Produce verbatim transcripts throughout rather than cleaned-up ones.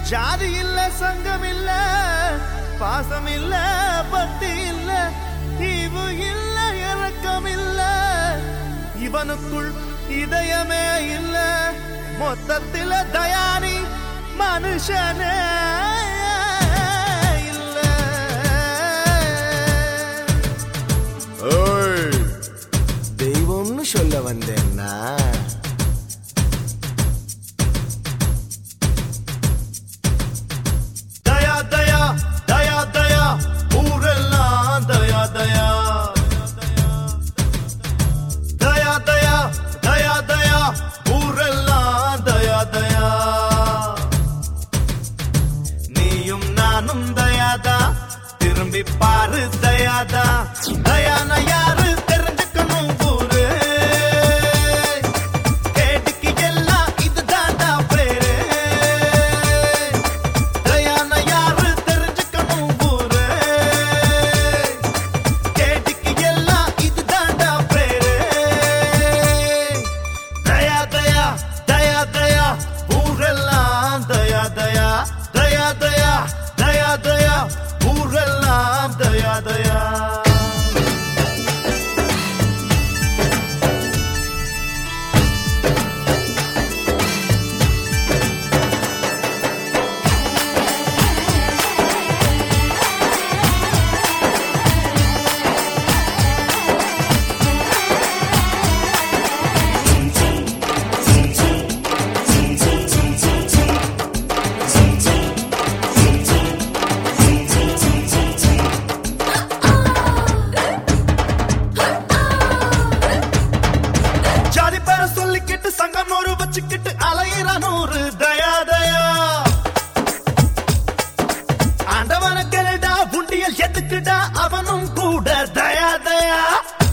ஜாதி இல்ல சங்கம் இல்ல பாசம் இல்ல பக்தி இல்ல ஈவு இல்ல இரக்கம் இல்ல இவனுக்குள் இதயமே இல்ல மொத்தத்தில தயானி மனுஷனே இல்ல. தெய்வம்னு சொல்ல வந்தேன்னா தயா தயா தயா தயா ஊரெல்லாம் தயா தயா தயா தயா தயா தயா ஊரெல்லாம் தயா தயா நீயும் நானும் தயாதா திரும்பி பாரு தயாதா தயான யாரு தெரிஞ்சுக்கணும் ஊரு கேட்டுக்கு எல்லாம் இதுதான்டா பேரு தயான யாரு தெரிஞ்சுக்கணும் ஊரு கேட்டுக்கு எல்லாம் இதுதான்டா பேரு தயா தயா தயா தயா ஊரெல்லாம் தயா தயா தயா தயா தயா தயா ஊரெல்லாம் தயா தயா. சங்கம் ஒரு வச்சுக்கிட்டு அலையிறானூறு தயா தயா ஆண்டவன கேளுடா புண்டியல் எதுக்குடா அவனும் கூட தயா தயா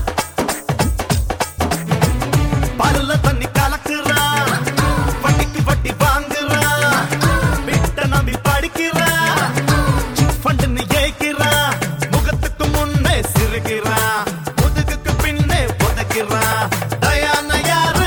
பல்ல தண்ணி கலக்குறான் வட்டிக்கு வட்டி வாங்குறான் விட்ட நம்பி படிக்கிறான் ஃபண்டுன்னு ஏய்க்கிறான் முகத்துக்கு முன்னே சிரிக்கிறான் முதுகுக்கு பின்னே உதைக்கிறான் தயான யாரு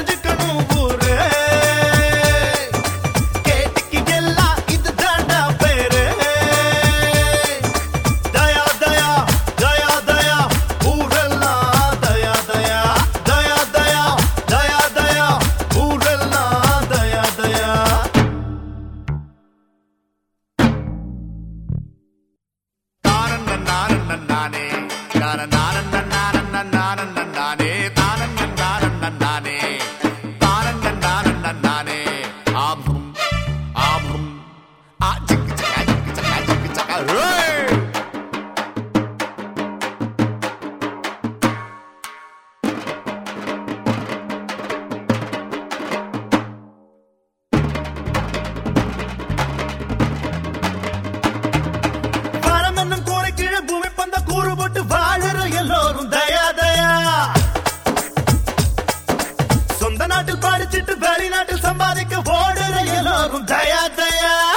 கூறு போட்டு வாழற எல்லோரும் தயா தயா சொந்த நாட்டில் படிச்சிட்டு வெளிநாட்டில் சம்பாதிக்க ஓடுற எல்லோரும் தயா தயா